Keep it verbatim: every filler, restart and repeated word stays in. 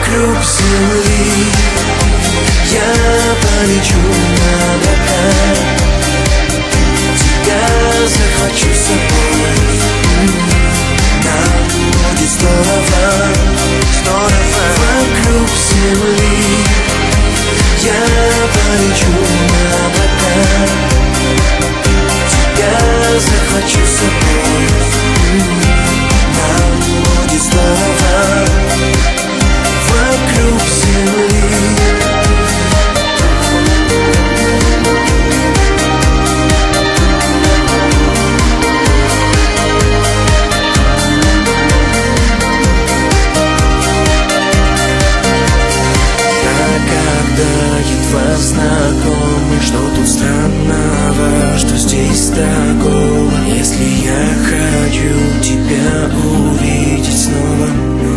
вокруг земли. Я полечу на облака, тебя захвачу с собой. Нам будет здорово, здорово. Вокруг земли я полечу на облака, тебя захвачу с собой. Нам будет здорово. Вокруг земли. Едва знакомы, что тут странного, что здесь такого. Если я хочу тебя увидеть снова,